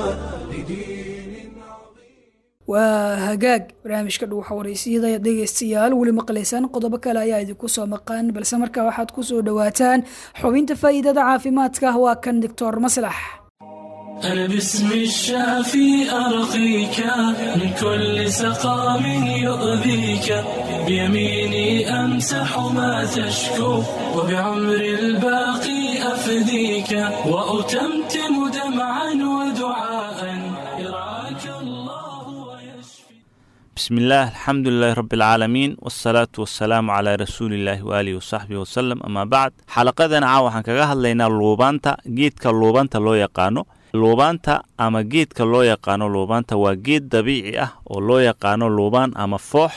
waa hagaag barnaamijka dhuuxa waraysyada dhegeystayaal weli maqlaysaan qodobo kale ayaa idinku soo maqan, balse markaa waxaad ku soo dhawaataan xubinta faa'iidada caafimaadka. waa kan doctor maslax. أنا باسم الشافي أرقيك من كل سقام يؤذيك، بيميني أمسح ما تشكو وبعمر الباقي أفديك، وأتمتم دمعا ودعاء يرعاك الله ويشفي. بسم الله الحمد لله رب العالمين والصلاة والسلام على رسول الله وآله وصحبه وسلم. أما بعد حلقتنا عاوحان كغا هدلينا لوبانتا جيدka لوبانتا loo yaqaano. luubaanta ama geedka loo yaqaano luubaanta waa geed dabiici ah oo loo yaqaano luubaan ama foox.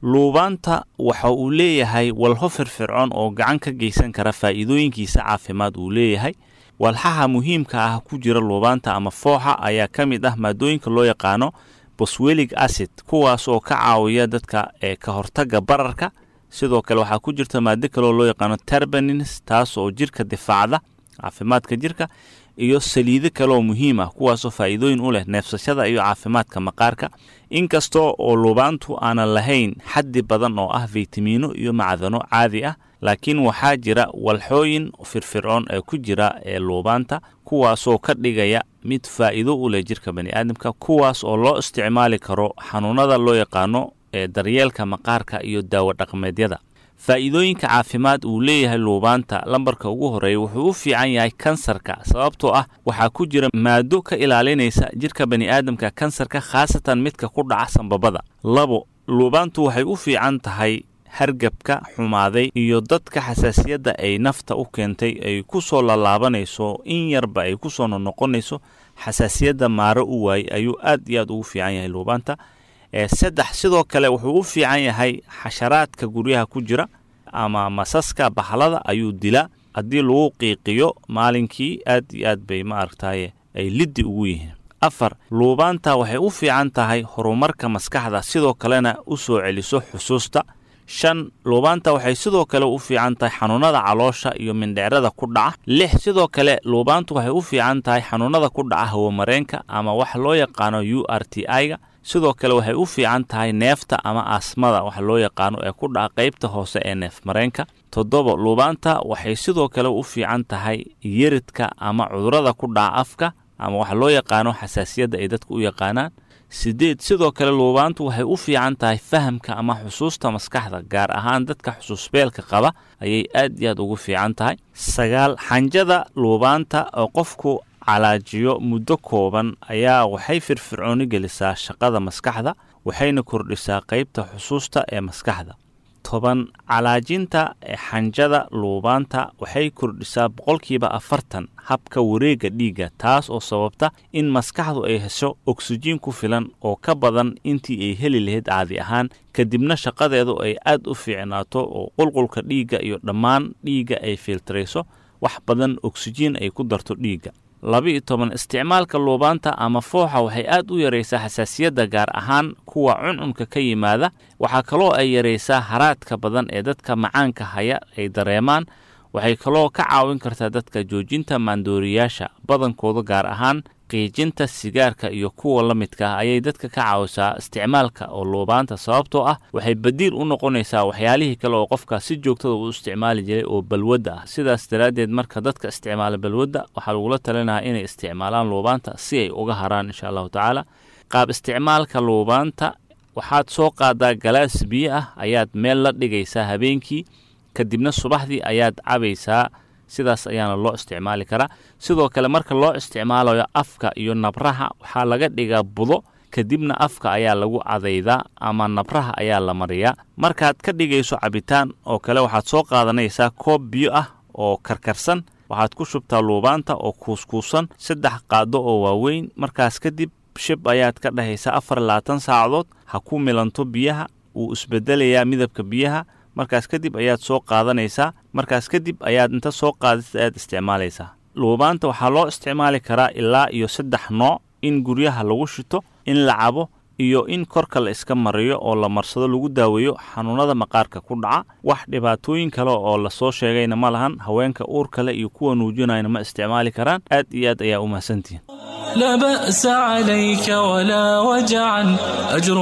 luubaanta waxa uu leeyahay walho firfircoon oo gacan ka geysan kara faa'iidooyinkiisa caafimaad uu leeyahay. walxaha muhiimka ah ku jira luubaanta ama fooxa ayaa ka mid ah maadooyinka loo yaqaano boswellic acid, kuwaas oo ka caawiya dadka ee ka hortagga bararka. sidoo kale waxaa ku jirta maado kale oo loo yaqaano terpenins, taas oo jirka difaacda caafimaadka jirka, iyo saliido kale oo muhiim ah kuwaas oo faa'iidooyin u leh neefsashada iyo caafimaadka maqaarka. inkastoo oo luubaantu aanan lahayn xaddi badan oo ah fitamiino iyo macdano caadi ah, laakiin waxaa jira walxooyin firfircoon ee ku jira ee luubaanta kuwaasoo ka dhigaya mid faa'iido u leh jirka bani'aadamka, kuwaas oo loo isticmaali karo xanuunada loo yaqaano ee daryeelka maqaarka iyo daawo dhaqameedyada. faa'iidooyinka caafimaad uu leeyahay luubaanta lambarka ugu horeeya wuxuu u fiican yahay kansarka, sababtoo ah waxaa ku jira maado ka ilaalinaysa jirka bani'aadamka kansarka, khaasatan midka ku dhaca sanbabada. labo, luubaantu waxay u fiican tahay hargabka xumaaday iyo dadka xasaasiyadda ay nafta u keentay ay ku soo lalaabanayso in yarba ay ku soo noqonayso, xasaasiyadda maaro u waayey ayuu aad iyo aad ugu fiican yahay luubaanta. ee saddex, sidoo kale wuxuu u fiican yahay xasharaadka guryaha ku jira ama masaska bahalada ayuu dilaa. haddii lagu qiiqiyo maalinkii aad iyo aad bay ma aragtaye ay liddi ugu yihiin. afar, luubaanta waxay u fiican tahay horumarka maskaxda, sidoo kalena u soo celiso xusuusta. shan, luubaanta waxay sidoo kale u fiican tahay xanuunada caloosha iyo mindhicrada ku dhaca. lix, sidoo kale luubaantu waxay u fiican tahay xanuunada ku dhaca hawamareenka ama wax loo yaqaano u r t i-ga. sidoo kale waxay u fiican tahay neefta ama asmada wax loo yaqaano ee ku dhaca qaybta hoose ee neef mareenka. toddoba, luubaanta waxay sidoo kale u fiican tahay yeridka ama cudurada ku dhaca afka ama wax loo yaqaano xasaasiyadda ay dadku u yaqaanaan. sideed, sidoo kale luubaantu waxay u fiican tahay fahamka ama xusuusta maskaxda, gaar ahaan dadka xusuusbeelka qaba ayay aad iyo aad ugu fiican tahay. sagaal, xanjada luubaanta oo qofku calaajiyo muddo kooban ayaa waxay firfircooni gelisaa shaqada maskaxda, waxayna kordhisaa qaybta xusuusta ee maskaxda. toban, calaajinta xanjada luubaanta waxay kordhisaa boqolkiiba afartan habka wareegga dhiigga, taas oo sababta in maskaxdu ay hesho oksijiin ku filan oo ka badan intii ay heli lahayd caadi ahaan, kadibna shaqadeedu ay aad u fiicnaato oo qulqulka dhiigga iyo dhammaan dhiigga ay filtrayso, wax badan oksijiin ay ku darto dhiigga. laba-iyo toban, isticmaalka luubaanta ama fooxa waxay aad u yaraysaa xasaasiyadda, gaar ahaan kuwa cuncunka ka yimaada. waxaa kaloo ay yaraysaa haraadka badan ee dadka macaanka haya ay dareemaan. waxay kaloo ka caawin kartaa dadka joojinta maandooriyaasha badankooda, gaar ahaan qiijinta sigaarka iyo kuwa la midka ah ayay dadka ka caawisaa isticmaalka oo luubaanta, sababtoo ah waxay badiil u noqonaysaa waxyaalihii kale oo qofka si joogtada u isticmaali jiray oo balwadda ah. sidaas daraaddeed marka dadka isticmaala balwadda waxaa lagula talinayaa inay isticmaalaan luubaanta si ay uga haraan insha allahu tacaala. qaab isticmaalka luubaanta, waxaad soo qaadaa galaas biyo ah ayaad meel la dhigaysaa habeenkii, kadibna subaxdii ayaad cabaysaa. sidaas ayaana loo isticmaali karaa. sidoo kale marka loo isticmaalayo afka iyo nabraha waxaa laga dhigaa budo, kadibna afka ayaa lagu cadaydaa ama nabraha ayaa la mariyaa. markaad ka dhigayso cabitaan oo kale waxaad soo qaadanaysaa koob biyo ah oo karkarsan, waxaad ku shubtaa luubaanta oo kuuskuusan saddex qaado oo waaweyn. markaas kadib shib ayaad ka dhahaysaa afar iyo labaatan saacadood, ha ku milanto biyaha, wuu isbedelayaa midabka biyaha. markaas kadib ayaad soo qaadanaysaa. markaas kadib ayaad inta soo qaadata ayaad isticmaalaysaa. luubaanta waxaa loo isticmaali karaa ilaa iyo saddex nooc: in guryaha lagu shito, in la cabo, iyo in korka la iska mariyo oo la marsado lagu daaweeyo xanuunada maqaarka ku dhaca. wax dhibaatooyin kale oo lasoo sheegayna ma lahan. haweenka uurka leh iyo kuwa nuujinayna ma isticmaali karaan. aad iyo aad ayaa u mahadsantihiin. لا بأس عليك ولا وجعا، أجر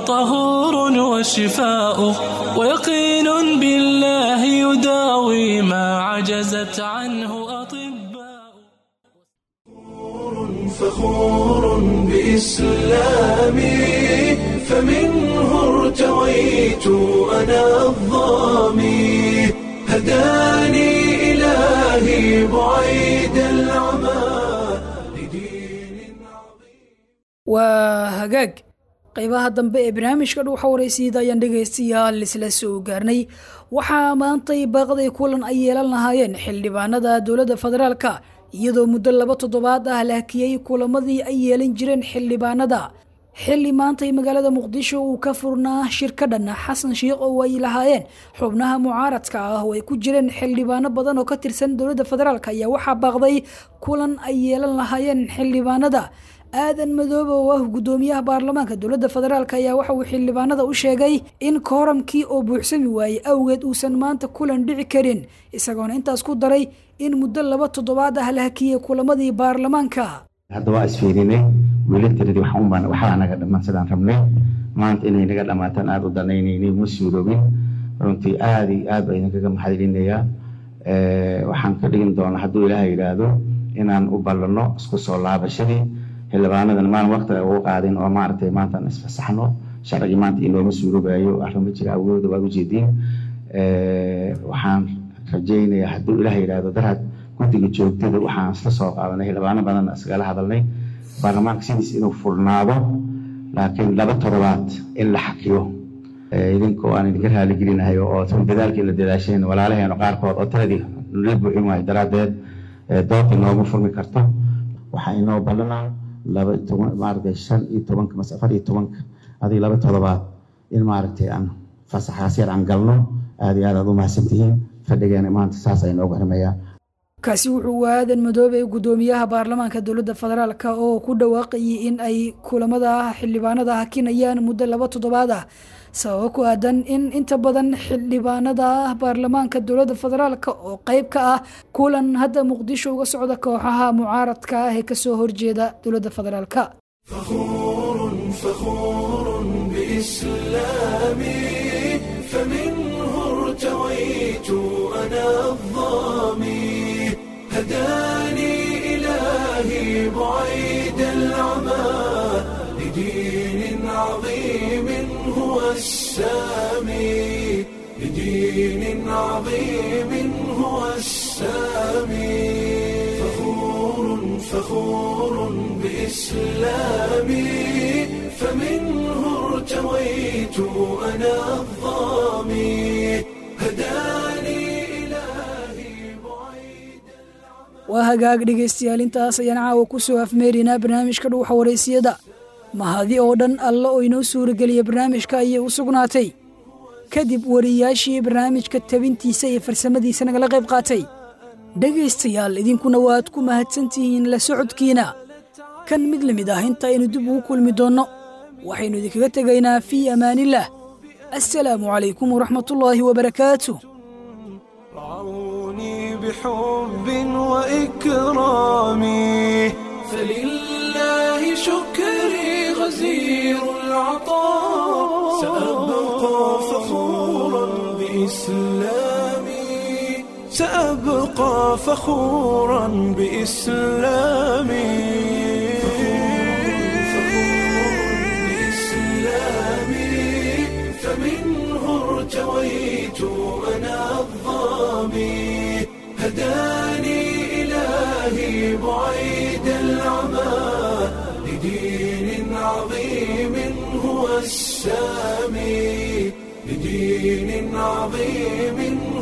وطهور وشفاء، ويقين بالله يداوي ما عجزت عنه أطباء. فخور بإسلامي فمنه ارتويت أنا الظامي، هداني إلهي بعيد العمى. waa hagaag qaybaha dambe ee barnaamijka dhuuxa waraysiida ayaan dhegaystayaal isla soo gaarnay. waxaa maantay baaqday kulan ay yeelan lahaayeen xildhibaanada dowladda federaalka, iyadoo muddo laba toddobaad ah la hakiyey kulamadii ay yeelan jireen xildhibaanada. xilli maanta ay magaalada muqdisho uu ka furnaa shirkadhan xasan sheekh oo ay lahaayeen xubnaha mucaaradka ah oo ay ku jireen xildhibaano badan oo ka tirsan dowladda federaalk ayaa waxaa baaqday kulan ay yeelan lahaayeen xildhibaanada aadan madoobe oo ah gudoomiyaha baarlamaanka dowladda federaalk ayaa waxa uu xildhibaanada u sheegay in kooramkii oo buuxsami waayey awgeed uusan maanta kulan dhici karin isagoona intaas ku daray in muddo laba toddobaad ah la hakiyey kulamadii baarlamaanka. hadda waa isfiirinay wiilantiradii waxaa naga dhammaan sidaan rabnay maanta inay naga dhammaataan aada u danaynaynay ma suuroobin runtii aada iyo aad baa idinkaga mahadcelinayaa waxaan ka dhigin doonaa hadduu ilaahay yidhaahdo inaan u ballanno isku soo laabashadii xildhibaanadan maan waqtiga ugu qaadin oo maaragtay maantaan isfasaxno sharcigii maanta inooma suuroobayo arrimo jira awooda waad ujeediin waxaan rajaynayaa hadduu ilaahay yidhaahdo daraad guddiga joogtada waxaan isla soo qaadanay xildhibaano badan isgala hadalnay baarlamaanka sidiis inuu furnaado laakiin laba toddobaad in la xakiyo idinkoo aan idinka raaligelinahay oo dadaalkii la dadaasheen walaalaheena qaarkood oo tiradii la buuxin waayo daraaddeed dood inooma furmi karto waxaa inoo ballanaa laba toban maaragtay shan iyo tobanka mase afar iyo tobanka adiga laba toddobaad in maaragtay aan fasaxaas yar aan galno aada iyo aad aad u mahadsantihiin fadhigeena maanta saas ay noogu xirmayaa. kaasi wuxuu aadan madoobe gudoomiyaha baarlamaanka dowladda federaalk oo ku dhawaaqayay in ay kulamada xildhibaanada hakinayaan muddo laba toddobaad ah sababo ku aadan in inta badan xildhibaanada baarlamaanka dowladda federaalk oo qayb ka ah kulan hadda muqdisho uga socda kooxaha mucaaradka ah ee kasoo horjeeda dowladda federaalk. فخور فخور بإسلامي فمنه ارتويت أنا الظامي هداني إلهي بعيد العمى لدين عظيم هو السامي لدين عظيم هو السامي فخور فخور بإسلامي فمنه ارتويت أنا الظامي هداني waa hagaag dhegaystayaal intaas ayaan caawa ku soo afmeerinaa barnaamijka dhuuxa wareysiyada mahadi oo dhan alla oo inoo suurageliya barnaamijka ayay u sugnaatay kadib wariyaashii barnaamijka tabintiisa iyo farsamadiisa nagala qayb qaatay dhegaystayaal idinkuna waad ku mahadsantihiin la socodkiina kan mid la mid ah inta aynu dib ugu kulmi doonno waxaynu idinkaga tegaynaa fii amaanillaah assalaamu calaykum waraxmatullaahi wabarakaatuh. بحب وإكرامي فلله شكري غزير العطاء سأبقى فخورا بإسلامي سأبقى فخورا بإسلامي فمنه ارتويت أنا الظامي هداني إلهي بعيد العمى لدين عظيم هو السامي لدين عظيم